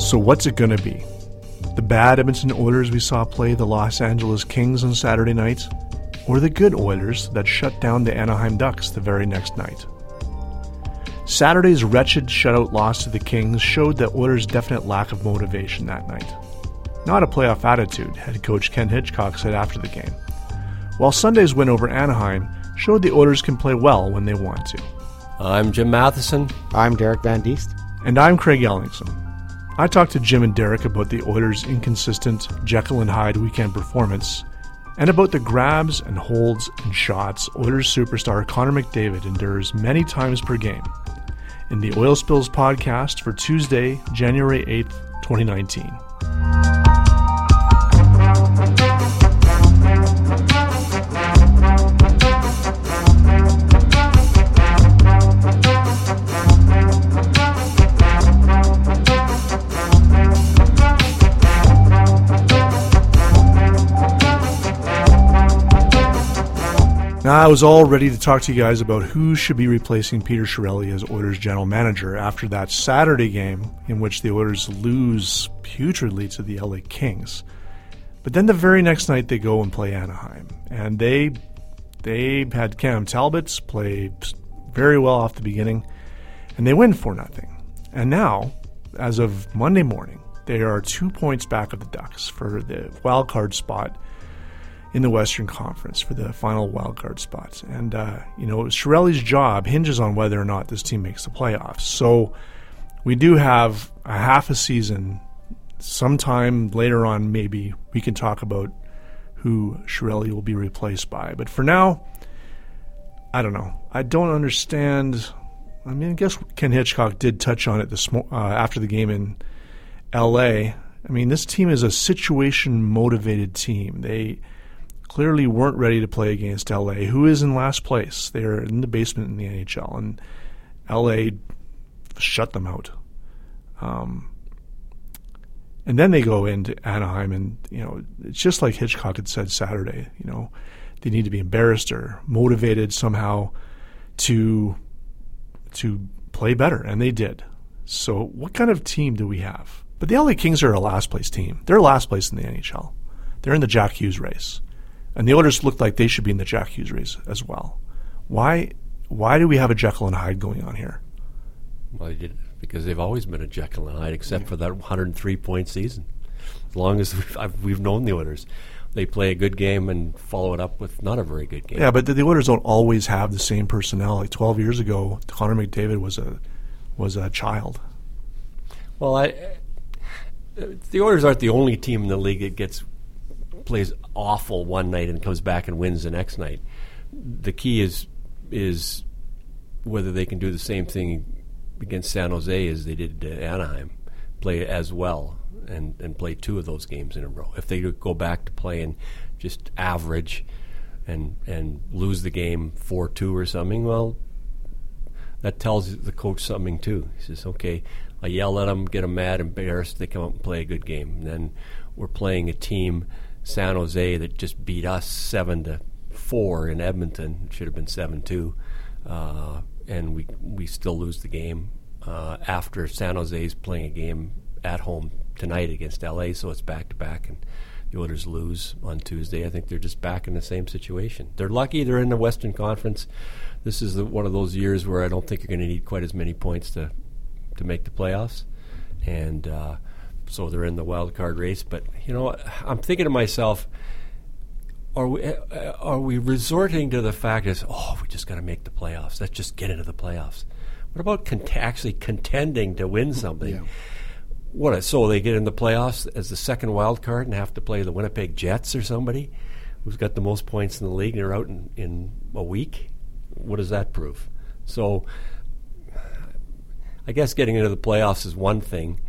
So what's it going to be? The bad Edmonton Oilers we saw play the Los Angeles Kings on Saturday night? Or the good Oilers that shut down the Anaheim Ducks the very next night? Saturday's wretched shutout loss to the Kings showed the Oilers' definite lack of motivation that night. Not a playoff attitude, head coach Ken Hitchcock said after the game. While Sunday's win over Anaheim showed the Oilers can play well when they want to. I'm Jim Matheson. I'm Derek Van Diest. And I'm Craig Ellingson. I talked to Jim and Derek about the Oilers' inconsistent Jekyll and Hyde weekend performance and about the grabs and holds and shots Oilers superstar Connor McDavid endures many times per game in the Oil Spills podcast for Tuesday, January 8th, 2019. Now, I was all ready to talk to you guys about who should be replacing Peter Chiarelli as Oilers general manager after that Saturday game in which the Oilers lose putridly to the LA Kings. But then the very next night they go and play Anaheim. And they had Cam Talbot play very well off the beginning, and they win 4-0. And now, as of Monday morning, they are 2 points back of the Ducks for the wild card spot in the Western Conference, for the final wildcard spots. And, Chiarelli's job hinges on whether or not this team makes the playoffs. So we do have a half a season. Sometime later on, maybe, we can talk about who Chiarelli will be replaced by. But for now, I don't know. I don't understand. I mean, I guess Ken Hitchcock did touch on it after the game in L.A. I mean, this team is a situation-motivated team. They clearly weren't ready to play against LA, who is in last place. They're in the basement in the NHL, and LA shut them out. And then they go into Anaheim, and it's just like Hitchcock had said Saturday. They need to be embarrassed or motivated somehow to play better, and they did. So, what kind of team do we have? But the LA Kings are a last place team. They're last place in the NHL. They're in the Jack Hughes race. And the Oilers look like they should be in the Jack Hughes race as well. Why do we have a Jekyll and Hyde going on here? Well, because they've always been a Jekyll and Hyde, except for that 103-point season. As long as we've known the Oilers, they play a good game and follow it up with not a very good game. Yeah, but the Oilers don't always have the same personnel. Like 12 years ago, Connor McDavid was a child. Well, the Oilers aren't the only team in the league that plays awful one night and comes back and wins the next night. The key is whether they can do the same thing against San Jose as they did to Anaheim, play as well and play two of those games in a row. If they go back to playing just average and lose the game 4-2 or something, well, that tells the coach something too. He says, okay, I yell at them, get them mad, embarrassed, they come out and play a good game. And then we're playing a team, San Jose, that just beat us 7-4 in Edmonton. It should have been 7-2, and we still lose the game after San Jose's playing a game at home tonight against LA. So it's back to back, and the Oilers lose on Tuesday. I think they're just back in the same situation. They're lucky they're in the Western Conference. This is one of those years where I don't think you're going to need quite as many points to make the playoffs, and so they're in the wild card race. But I'm thinking to myself, are we resorting to the fact that we just got to make the playoffs? Let's just get into the playoffs. What about actually contending to win something? Yeah. So they get in the playoffs as the second wild card and have to play the Winnipeg Jets or somebody who's got the most points in the league and they're out in a week? What does that prove? So I guess getting into the playoffs is one thing,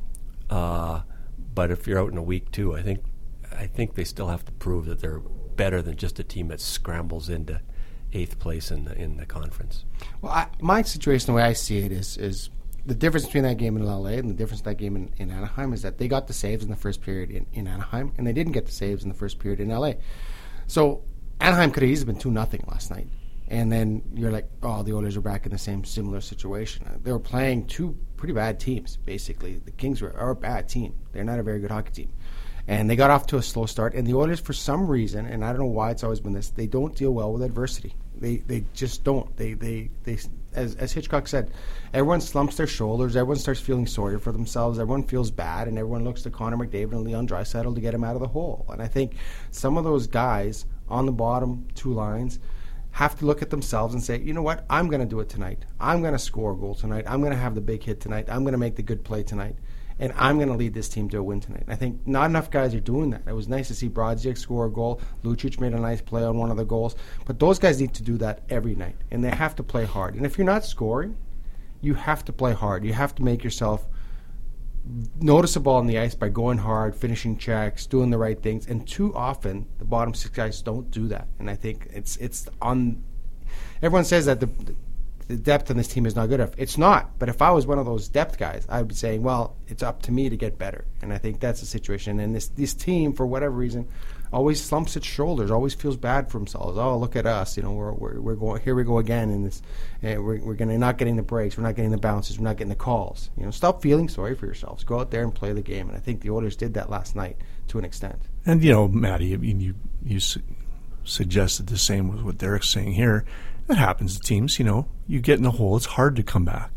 but if you're out in a week too, I think they still have to prove that they're better than just a team that scrambles into 8th place in the conference. Well, my situation, the way I see it, is the difference between that game in LA and the difference in that game in Anaheim is that they got the saves in the first period in Anaheim, and they didn't get the saves in the first period in LA. So Anaheim could have easily been 2-0 last night. And then you're like, oh, the Oilers are back in the same similar situation. They were playing two pretty bad teams, basically. The Kings are a bad team. They're not a very good hockey team. And they got off to a slow start. And the Oilers, for some reason, and I don't know why it's always been this, they don't deal well with adversity. They just don't. They as Hitchcock said, everyone slumps their shoulders. Everyone starts feeling sorry for themselves. Everyone feels bad, and everyone looks to Connor McDavid and Leon Draisaitl to get him out of the hole. And I think some of those guys on the bottom two lines have to look at themselves and say, you know what, I'm going to do it tonight. I'm going to score a goal tonight. I'm going to have the big hit tonight. I'm going to make the good play tonight. And I'm going to lead this team to a win tonight. And I think not enough guys are doing that. It was nice to see Brodziak score a goal. Lucic made a nice play on one of the goals. But those guys need to do that every night. And they have to play hard. And if you're not scoring, you have to play hard. You have to make yourself noticeable on the ice by going hard, finishing checks, doing the right things. And too often, the bottom six guys don't do that. And I think it's on... Everyone says that the depth on this team is not good enough. It's not. But if I was one of those depth guys, I would be saying, well, it's up to me to get better. And I think that's the situation. And this team, for whatever reason, always slumps its shoulders, always feels bad for themselves. Oh, look at us. You know, we're going, here we go again. And this, we're gonna not getting the breaks. We're not getting the bounces. We're not getting the calls. You know, stop feeling sorry for yourselves. Go out there and play the game. And I think the Oilers did that last night to an extent. And, you know, Matty, I mean, you suggested the same with what Derek's saying here. That happens to teams, you know. You get in a hole, it's hard to come back.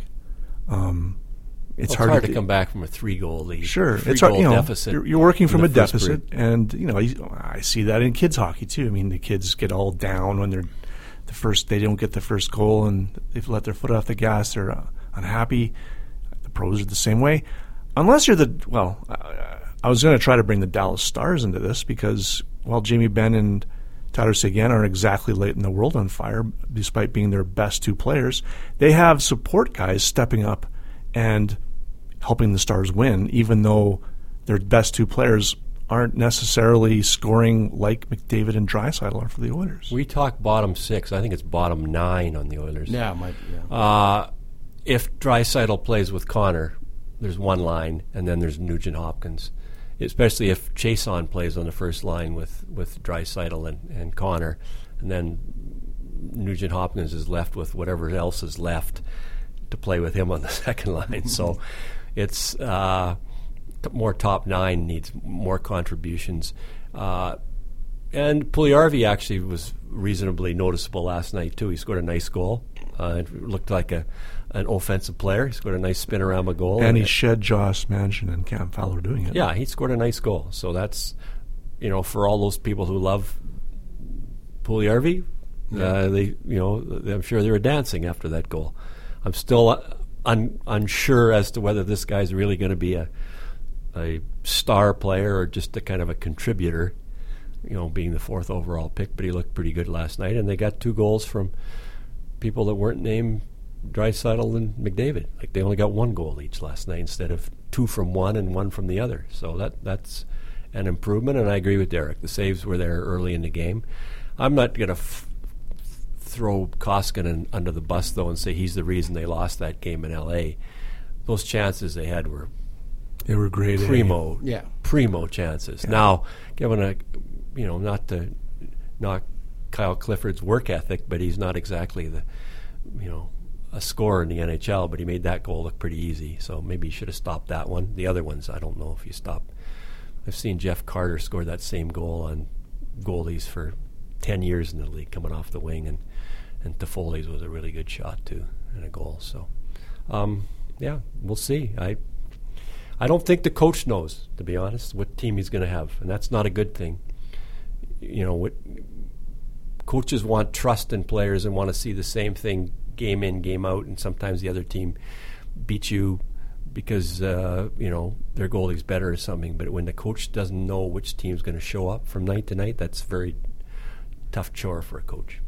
It's hard to come back from a 3-goal lead. Sure. It's hard, deficit. You're working from a deficit, and, you know, I see that in kids hockey, too. I mean, the kids get all down when they don't get the first goal, and they've let their foot off the gas. They're unhappy. The pros are the same way. Unless you're I was going to try to bring the Dallas Stars into this because, while Jamie Benn and Tyler Seguin aren't exactly lighting the world on fire, despite being their best two players, they have support guys stepping up and helping the Stars win, even though their best two players aren't necessarily scoring like McDavid and Draisaitl are for the Oilers. We talk bottom 6. I think it's bottom 9 on the Oilers. Yeah, it might be. Yeah. If Draisaitl plays with Connor, there's one line, and then there's Nugent Hopkins. Especially if Chason plays on the first line with Draisaitl and Connor, and then Nugent Hopkins is left with whatever else is left to play with him on the second line. So it's more top 9 needs more contributions. And Puljujarvi actually was reasonably noticeable last night too. He scored a nice goal. It looked like an offensive player. He scored a nice spin around a goal. And he shed Josh Manchin and Cam Fowler doing it. Yeah, he scored a nice goal. So that's, for all those people who love Puljujarvi, I'm sure they were dancing after that goal. I'm still unsure as to whether this guy's really going to be a star player or just a kind of a contributor, being the 4th overall pick. But he looked pretty good last night, and they got 2 goals from people that weren't named Draisaitl and McDavid. Like, they only got 1 goal each last night instead of 2 from one and 1 from the other. So that's an improvement, and I agree with Derek. The saves were there early in the game. I'm not going to throw Koskinen under the bus, though, and say he's the reason they lost that game in L.A. Those chances they had were great. Primo chances. Yeah. Now, given not to knock Kyle Clifford's work ethic, but he's not exactly a scorer in the NHL, but he made that goal look pretty easy, so maybe he should have stopped that one. The other ones, I don't know if you stop. I've seen Jeff Carter score that same goal on goalies for 10 years in the league coming off the wing, and Toffoli's was a really good shot too, and a goal. So, we'll see. I don't think the coach knows, to be honest, what team he's going to have, and that's not a good thing. What coaches want trust in players and want to see the same thing game in, game out, and sometimes the other team beats you because their goalie's better or something. But when the coach doesn't know which team's going to show up from night to night, that's a very tough chore for a coach.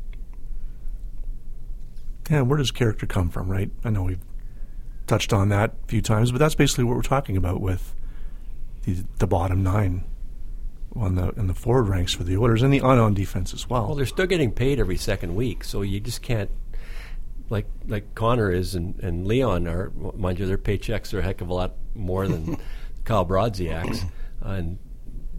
Yeah, where does character come from, right? I know we've touched on that a few times, but that's basically what we're talking about with the bottom 9 in the forward ranks for the Oilers, and the on defense as well. Well, they're still getting paid every second week, so you just can't, like Connor is and Leon are, mind you, their paychecks are a heck of a lot more than Kyle Brodziak's, and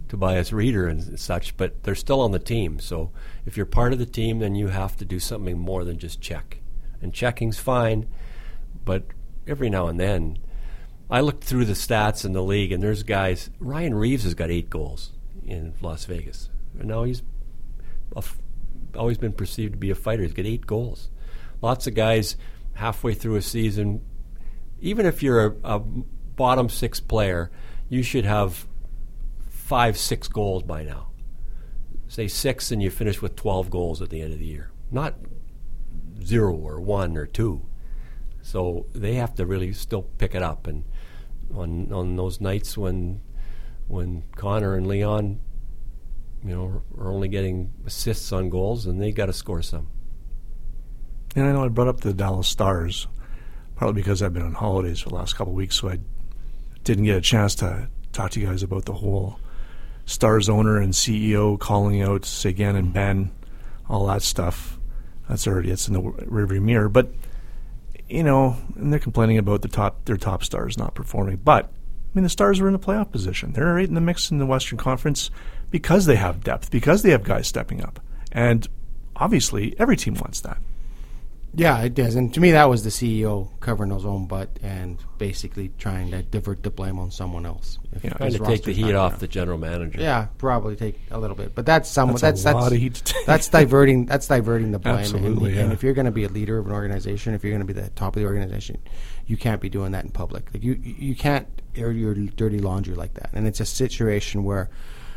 Tobias Reeder and such, but they're still on the team. So if you're part of the team, then you have to do something more than just check. And checking's fine, but every now and then, I looked through the stats in the league, and there's guys. Ryan Reeves has got 8 goals in Las Vegas, and now he's always been perceived to be a fighter. He's got 8 goals. Lots of guys halfway through a season, even if you're a bottom 6 player, you should have 5-6 goals by now. Say 6 and you finish with 12 goals at the end of the year. Not 0 or 1 or 2. So they have to really still pick it up. And on those nights when Connor and Leon, are only getting assists on goals, and they got to score some. And I know I brought up the Dallas Stars, partly because I've been on holidays for the last couple of weeks, so I didn't get a chance to talk to you guys about the whole Stars owner and CEO calling out Seguin and Ben, all that stuff. It's in the rearview mirror. But, and they're complaining about their top stars not performing. But, the Stars are in a playoff position. They're right in the mix in the Western Conference because they have depth, because they have guys stepping up. And obviously, every team wants that. Yeah, it does. And to me, that was the CEO covering his own butt and basically trying to divert the blame on someone else. Trying to take the heat off the general manager. Yeah, probably take a little bit. But that's a lot of heat to take. That's diverting the blame. Absolutely, and if you're going to be a leader of an organization, if you're going to be the top of the organization, you can't be doing that in public. Like you can't air your dirty laundry like that. And it's a situation where,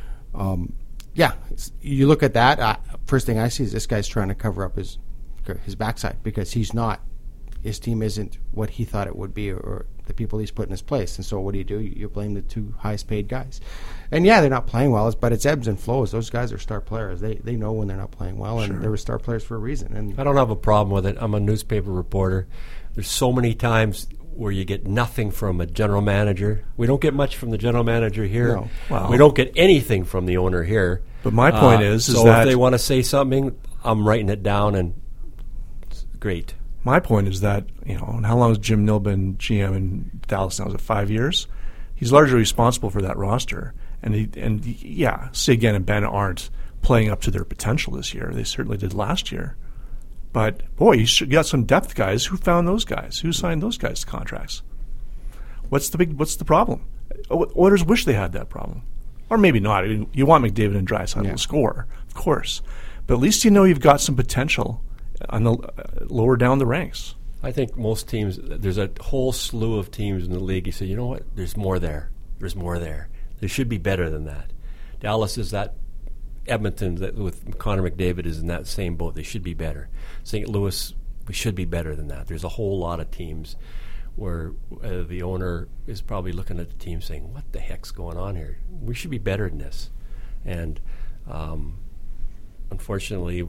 you look at that. First thing I see is this guy's trying to cover up his backside because his team isn't what he thought it would be or the people he's put in his place. And so what do? You blame the 2 highest paid guys. And they're not playing well, but it's ebbs and flows. Those guys are star players. They know when they're not playing well, and they were star players for a reason. And I don't have a problem with it. I'm a newspaper reporter. There's so many times where you get nothing from a general manager. We don't get much from the general manager here. No. Well, we don't get anything from the owner here. But my point is so that if they want to say something, I'm writing it down, and it's great. My point is that, and how long has Jim Neal been GM in Dallas now? Is it 5 years? He's largely responsible for that roster. And Seguin and Ben aren't playing up to their potential this year. They certainly did last year. But, boy, you got some depth guys. Who found those guys? Who signed those guys to contracts? What's the problem? Oilers wish they had that problem. Or maybe not. You want McDavid and Draisaitl to score, of course. But at least you've got some potential on the lower down the ranks. I think most teams, there's a whole slew of teams in the league. You say, you know what? There's more there. There's more there. They should be better than that. Dallas is that. Edmonton with Connor McDavid is in that same boat. They should be better. St. Louis, we should be better than that. There's a whole lot of teams where the owner is probably looking at the team saying, what the heck's going on here? We should be better than this. And unfortunately,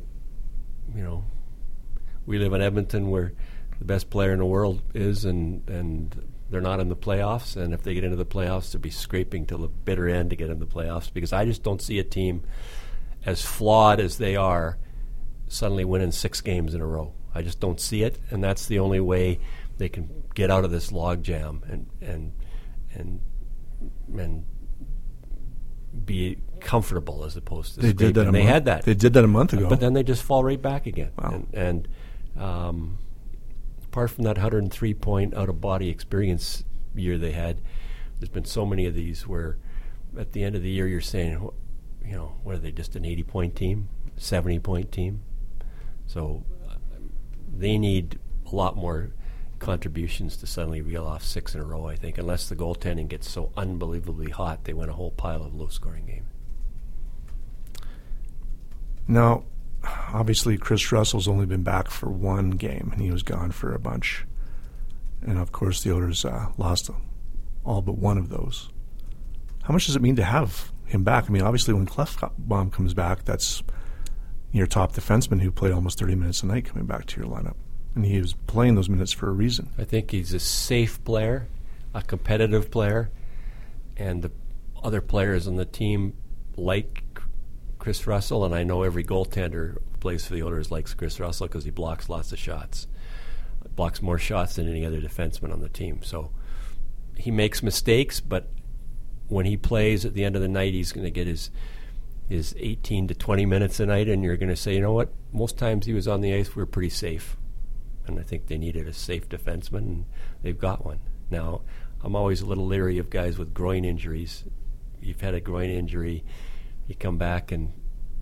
we live in Edmonton where the best player in the world is, and they're not in the playoffs. And if they get into the playoffs, they'll be scraping till the bitter end to get in the playoffs, because I just don't see a team as flawed as they are suddenly winning 6 games in a row. I just don't see it, and that's the only way they can get out of this logjam and be comfortable as opposed to they did that. They had that. They did that a month ago, but then they just fall right back again. Wow. And apart from that 103-point out-of-body experience year they had, there's been so many of these where at the end of the year you're saying, what are they, just an 80-point team, 70-point team? So they need a lot more contributions to suddenly reel off 6 in a row, I think, unless the goaltending gets so unbelievably hot they win a whole pile of low-scoring games. Now, obviously, Chris Russell's only been back for 1 game, and he was gone for a bunch. And, of course, the Oilers lost all but one of those. How much does it mean to have him back? I mean, obviously, when Klefbom comes back, that's your top defenseman who played almost 30 minutes a night coming back to your lineup. And he was playing those minutes for a reason. I think he's a safe player, a competitive player, and the other players on the team like Chris Russell, and I know every goaltender who plays for the Oilers likes Chris Russell because he blocks lots of shots. Blocks more shots than any other defenseman on the team. So he makes mistakes, but when he plays at the end of the night, he's going to get his 18 to 20 minutes a night, and you're going to say, you know what, most times he was on the ice, we were pretty safe. And I think they needed a safe defenseman, and they've got one. Now, I'm always a little leery of guys with groin injuries. You've had a groin injury, you come back and,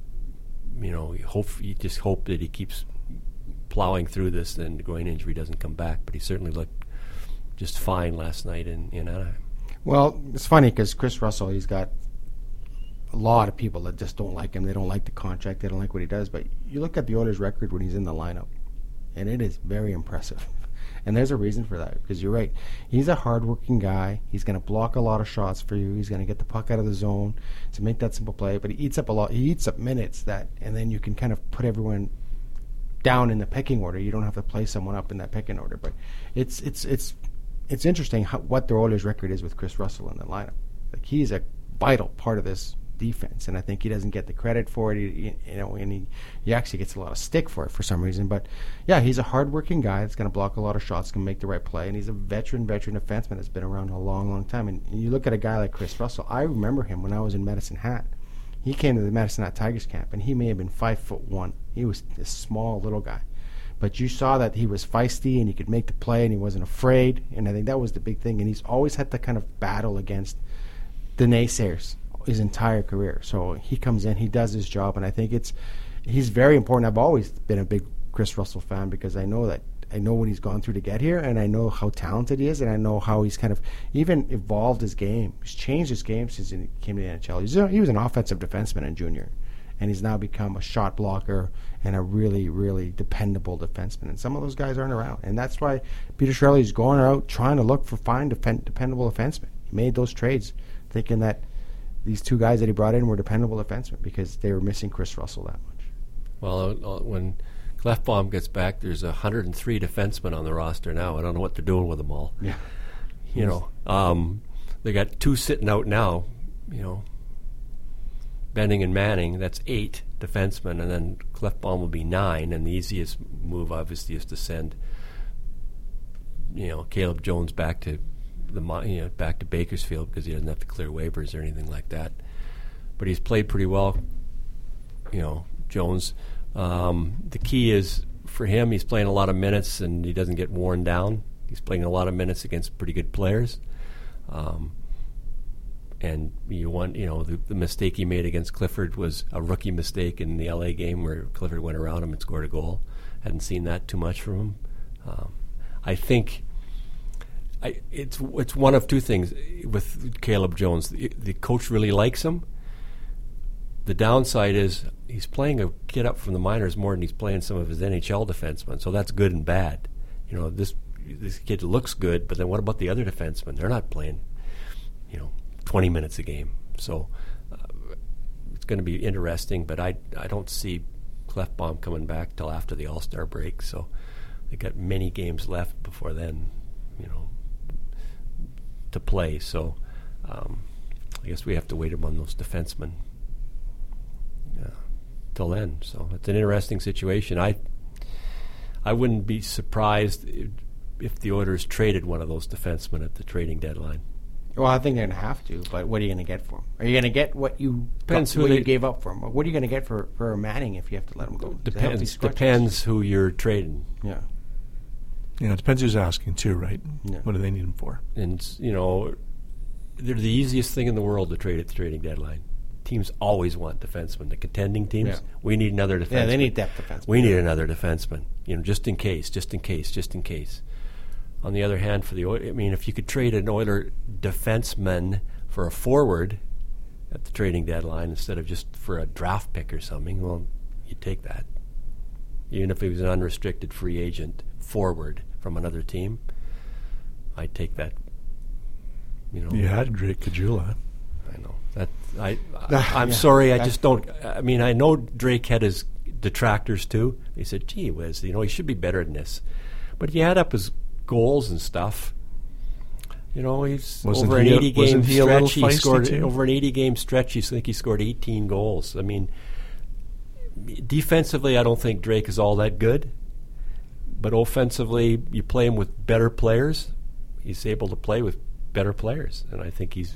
you just hope that he keeps plowing through this and the groin injury doesn't come back. But he certainly looked just fine last night in Anaheim. Well, it's funny because Chris Russell, he's got a lot of people that just don't like him. They don't like the contract. They don't like what he does. But you look at the Oilers' record when he's in the lineup, and it is very impressive. And there's a reason for that, because you're right. He's a hardworking guy. He's going to block a lot of shots for you. He's going to get the puck out of the zone to make that simple play. But he eats up a lot. He eats up minutes and then you can kind of put everyone down in the pecking order. You don't have to play someone up in that pecking order. But it's interesting what the Oilers' record is with Chris Russell in the lineup. Like, he's a vital part of this defense, and I think he doesn't get the credit for it. And he actually gets a lot of stick for it for some reason. But yeah, he's a hardworking guy that's going to block a lot of shots, going to make the right play, and he's a veteran defenseman that's been around a long time. And you look at a guy like Chris Russell. I remember him when I was in Medicine Hat. He came to the Medicine Hat Tigers camp, and he may have been 5'1". He was a small little guy, but you saw that he was feisty and he could make the play and he wasn't afraid. And I think that was the big thing. And he's always had to kind of battle against the naysayers his entire career. So he comes in, he does his job, and I think he's very important. I've always been a big Chris Russell fan because I know what he's gone through to get here, and I know how talented he is, and I know how he's kind of even evolved his game. He's changed his game since he came to the NHL. He was an offensive defenseman in junior, and he's now become a shot blocker and a really, really dependable defenseman. And some of those guys aren't around, and that's why Peter Chiarelli is going out trying to look for dependable defensemen. He made those trades thinking that these two guys that he brought in were dependable defensemen because they were missing Chris Russell that much. Well, when Klefbom gets back, there's 103 defensemen on the roster now. I don't know what they're doing with them all. Yeah. They got 2 sitting out now, Benning and Manning. That's 8 defensemen, and then Klefbom will be 9, and the easiest move, obviously, is to send, Caleb Jones back to back to Bakersfield because he doesn't have to clear waivers or anything like that. But he's played pretty well, Jones. The key is for him, he's playing a lot of minutes and he doesn't get worn down. He's playing a lot of minutes against pretty good players. And the mistake he made against Clifford was a rookie mistake in the LA game where Clifford went around him and scored a goal. Hadn't seen that too much from him. I think it's one of two things with Caleb Jones. The coach really likes him. The downside is he's playing a kid up from the minors more than he's playing some of his NHL defensemen, so that's good and bad. This kid looks good, but then what about the other defensemen? They're not playing, 20 minutes a game. So it's going to be interesting, but I don't see Klefbom coming back till after the All-Star break, so they got many games left before then, to play. So I guess we have to wait on those defensemen till then. So it's an interesting situation. I wouldn't be surprised if the Oilers traded one of those defensemen at the trading deadline. Well, I think they're going to have to, but what are you going to get for him? Are you going to get what you gave up for him? What are you going to get for Manning if you have to let him go? Depends who you're trading. Yeah. It depends who's asking too, right? Yeah. What do they need him for? And, they're the easiest thing in the world to trade at the trading deadline. Teams always want defensemen. The contending teams, yeah. We need another defenseman. Yeah, they need depth defenseman. We need another defenseman, just in case. On the other hand, for the Oilers, if you could trade an Oiler defenseman for a forward at the trading deadline instead of just for a draft pick or something, well, you'd take that. Even if he was an unrestricted free agent forward from another team, I'd take that. You had Drake Caggiula. I know that. I'm sorry. I just don't. I know Drake had his detractors too. They said, "Gee whiz, he should be better than this." But he had up his goals and stuff. He's over an 80-game stretch. He scored over an 80-game stretch. I think he scored 18 goals. Defensively, I don't think Drake is all that good. But offensively, you play him with better players. He's able to play with better players, and I think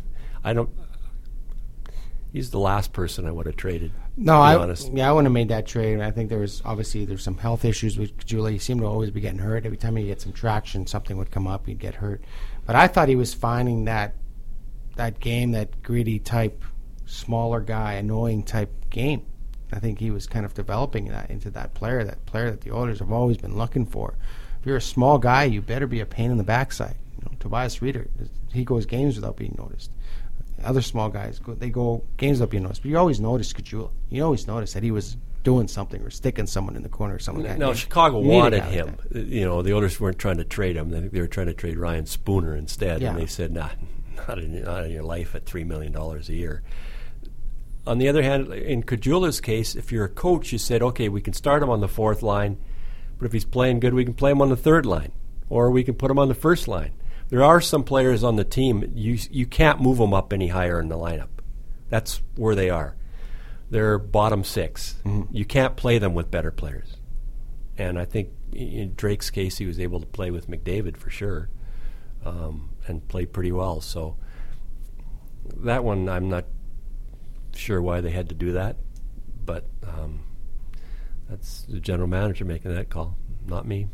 He's the last person I would have traded. No, to I be honest. wouldn't have made that trade. I think there's some health issues with Caggiula. He seemed to always be getting hurt. Every time he get some traction, something would come up, he'd get hurt. But I thought he was finding that game, that gritty type, smaller guy, annoying type game. I think he was kind of developing that into that player that the Oilers have always been looking for. If you're a small guy, you better be a pain in the backside. Tobias Rieder, he goes games without being noticed. Other small guys, they go games without being noticed. But you always notice Caggiula. You always notice that he was doing something or sticking someone in the corner or something like that. No, Chicago wanted him. The Oilers weren't trying to trade him. They were trying to trade Ryan Spooner instead, and they said, not in your life at $3 million a year. On the other hand, in Caggiula's case, if you're a coach, you said, okay, we can start him on the fourth line, but if he's playing good, we can play him on the third line, or we can put him on the first line. There are some players on the team, you can't move them up any higher in the lineup. That's where they are. They're bottom six. Mm-hmm. You can't play them with better players. And I think in Drake's case, he was able to play with McDavid for sure, and play pretty well. So that one, I'm not sure why they had to do that, but that's the general manager making that call, not me.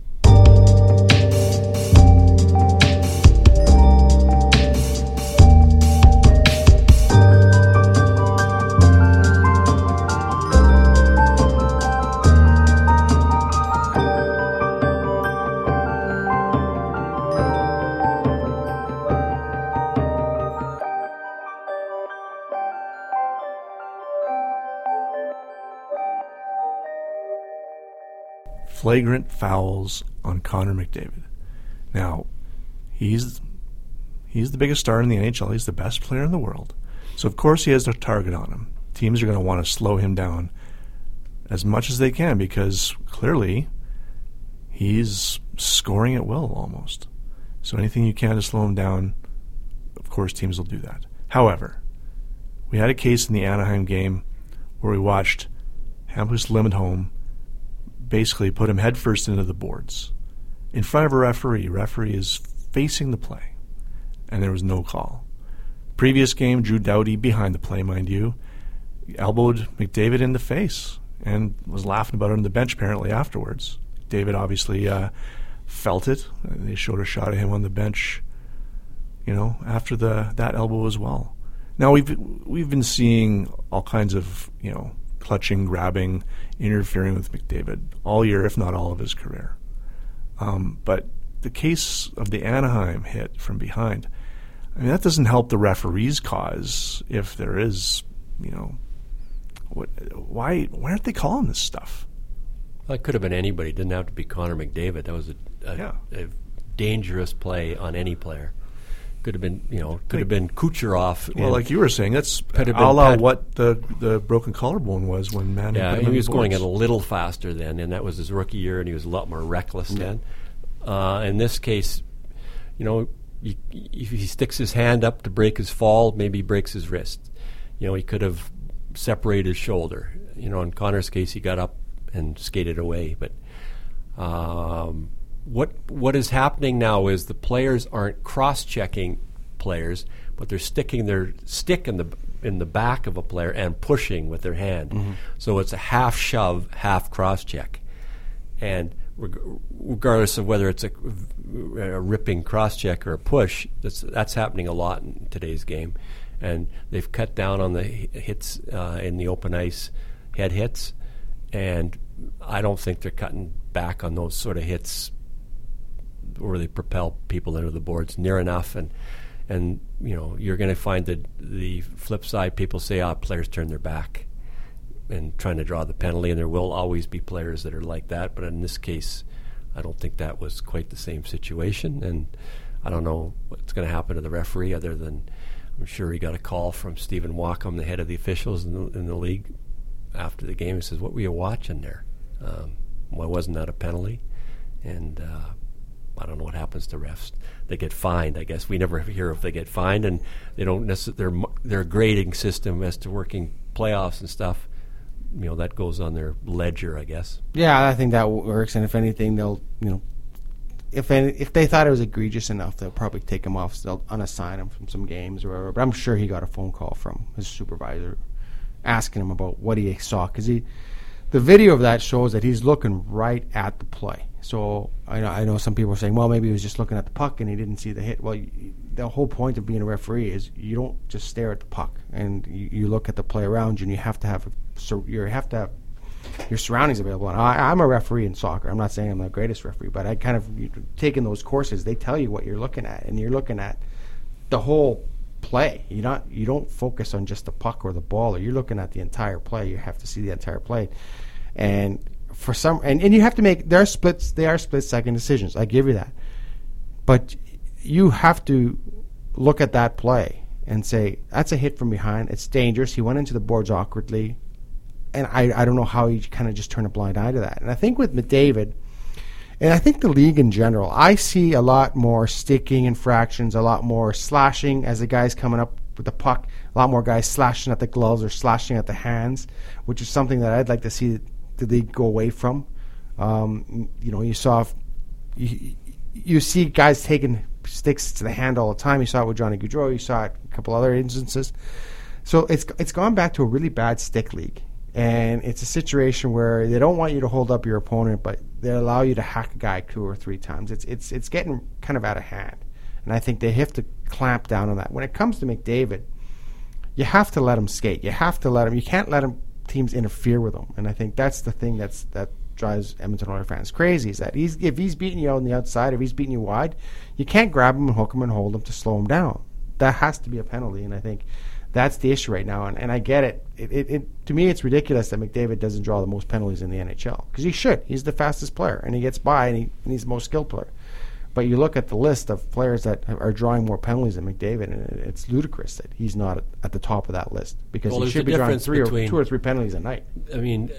Flagrant fouls on Connor McDavid. Now, he's the biggest star in the NHL. He's the best player in the world. So, of course, he has a target on him. Teams are going to want to slow him down as much as they can because, clearly, he's scoring at will almost. So anything you can to slow him down, of course, teams will do that. However, we had a case in the Anaheim game where we watched Hampus Lindholm basically put him headfirst into the boards in front of a referee. Referee is facing the play, and there was no call. Previous game, Drew Doughty, behind the play, mind you, elbowed McDavid in the face and was laughing about it on the bench apparently afterwards. David obviously felt it. They showed a shot of him on the bench, after that elbow as well. Now we've been seeing all kinds of, clutching, grabbing, interfering with McDavid all year, if not all of his career. But the case of the Anaheim hit from behind, that doesn't help the referee's cause if there is, why aren't they calling this stuff? Well, it could have been anybody. It didn't have to be Connor McDavid. That was a dangerous play on any player. Could have been, have been Kucherov. Well, like you were saying, that's a la what the broken collarbone was when Manning. Yeah, he was going at a little faster then, and that was his rookie year, and he was a lot more reckless then. In this case, if he sticks his hand up to break his fall, maybe he breaks his wrist. He could have separated his shoulder. In Connor's case, he got up and skated away. But what is happening now is the players aren't cross-checking players, but they're sticking their stick in the back of a player and pushing with their hand. Mm-hmm. So it's a half shove, half cross-check. And regardless of whether it's a ripping cross-check or a push, that's happening a lot in today's game. And they've cut down on the hits in the open ice, head hits, and I don't think they're cutting back on those sort of hits where they propel people into the boards near enough. And you're going to find that the flip side, people say, players turn their back and trying to draw the penalty, and there will always be players that are like that. But in this case, I don't think that was quite the same situation, and I don't know what's going to happen to the referee other than I'm sure he got a call from Stephen Wacom, the head of the officials in the league, after the game. He says, "What were you watching there? Why wasn't that a penalty?" And I don't know what happens to refs. They get fined, I guess. We never hear if they get fined, and they don't necessarily. Their grading system as to working playoffs and stuff, that goes on their ledger, I guess. Yeah, I think that works. And if anything, they'll if they thought it was egregious enough, they'll probably take him off, they'll unassign him from some games or whatever. But I'm sure he got a phone call from his supervisor asking him about what he saw, because the video of that shows that he's looking right at the play. So I know some people are saying, well, maybe he was just looking at the puck and he didn't see the hit. Well, the whole point of being a referee is you don't just stare at the puck, and you look at the play around you, and you have to have your surroundings available. And I'm a referee in soccer. I'm not saying I'm the greatest referee, but I kind of taken those courses. They tell you what you're looking at, and you're looking at the whole play. You don't focus on just the puck or the ball, or you're looking at the entire play. You have to see the entire play, and for some, and you have to make. They are split-second decisions. I give you that, but you have to look at that play and say that's a hit from behind. It's dangerous. He went into the boards awkwardly. And I don't know how you kind of just turn a blind eye to that. And I think with McDavid, and I think the league in general, I see a lot more sticking infractions, a lot more slashing as the guy's coming up with the puck, a lot more guys slashing at the gloves or slashing at the hands, which is something that I'd like to see the league go away from. You see guys taking sticks to the hand all the time. You saw it with Johnny Gaudreau. You saw it a couple other instances. So it's gone back to a really bad stick league. And it's a situation where they don't want you to hold up your opponent, but they allow you to hack a guy 2 or 3 times. It's getting kind of out of hand. And I think they have to clamp down on that. When it comes to McDavid, you have to let him skate. You have to let him. You can't let teams interfere with him. And I think that's the thing that drives Edmonton Oilers fans crazy, is that if he's beating you on the outside, if he's beating you wide, you can't grab him and hook him and hold him to slow him down. That has to be a penalty, and I think that's the issue right now. And I get it. It to me, it's ridiculous that McDavid doesn't draw the most penalties in the NHL, because he should. He's the fastest player, and he gets by, and he's the most skilled player. But you look at the list of players that are drawing more penalties than McDavid, and it's ludicrous that he's not at the top of that list, because he should be drawing 2 or 3 penalties a night. I mean,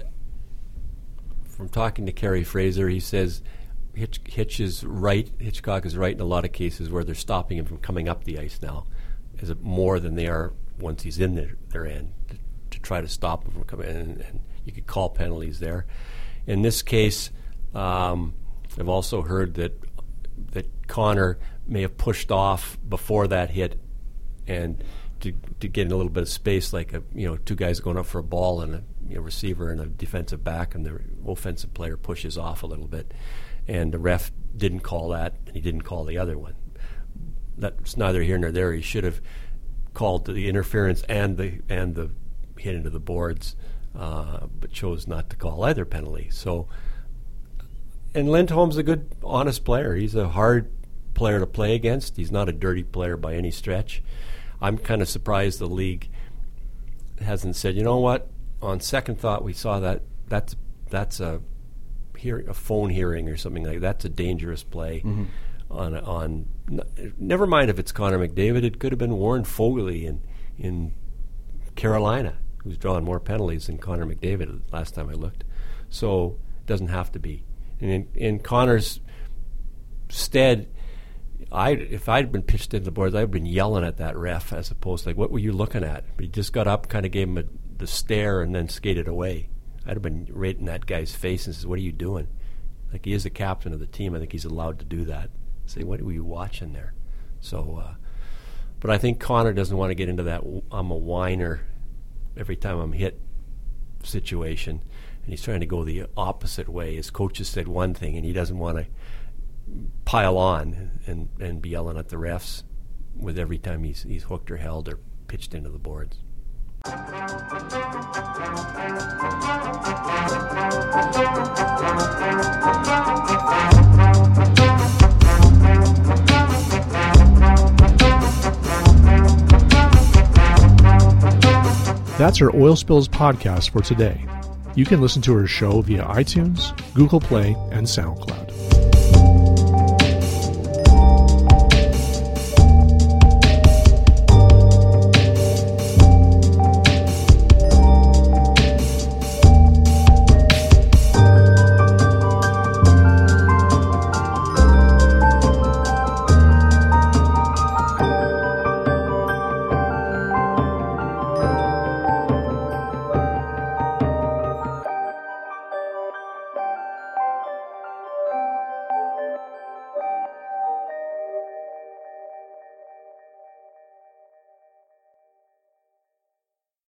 from talking to Kerry Fraser, he says Hitch is right. Hitchcock is right in a lot of cases where they're stopping him from coming up the ice now, is it more than they are once he's in their end, to try to stop him from coming in, and you could call penalties there. In this case, I've also heard that Connor may have pushed off before that hit, and to get in a little bit of space, like 2 guys going up for a ball and a receiver and a defensive back, and the offensive player pushes off a little bit, and the ref didn't call that, and he didn't call the other one. That's neither here nor there. He should have called the interference and the hit into the boards, but chose not to call either penalty. So, and Lindholm's a good, honest player. He's a hard player to play against. He's not a dirty player by any stretch. I'm kind of surprised the league hasn't said, you know what, on second thought, we saw that's a phone hearing or something like that. That's a dangerous play. Mm-hmm. On never mind if it's Connor McDavid, it could have been Warren Foegele in Carolina, who's drawn more penalties than Connor McDavid last time I looked. So it doesn't have to be. And in Connor's stead, if I'd been pitched into the boards, I'd have been yelling at that ref, as opposed to like, what were you looking at? But he just got up, kind of gave him the stare, and then skated away. I'd have been right in that guy's face and says, what are you doing? Like, he is the captain of the team. I think he's allowed to do that. Say, what were you watching there? So, but I think Connor doesn't want to get into that I'm a whiner every time I'm hit situation, and he's trying to go the opposite way. His coaches said one thing, and he doesn't want to pile on and be yelling at the refs with every time he's hooked or held or pitched into the boards. That's our Oil Spills podcast for today. You can listen to our show via iTunes, Google Play, and SoundCloud.